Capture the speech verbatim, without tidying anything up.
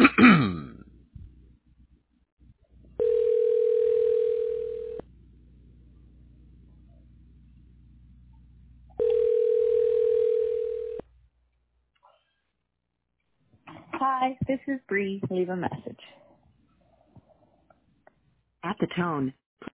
Hi, this is Bree. Leave a message. At the tone,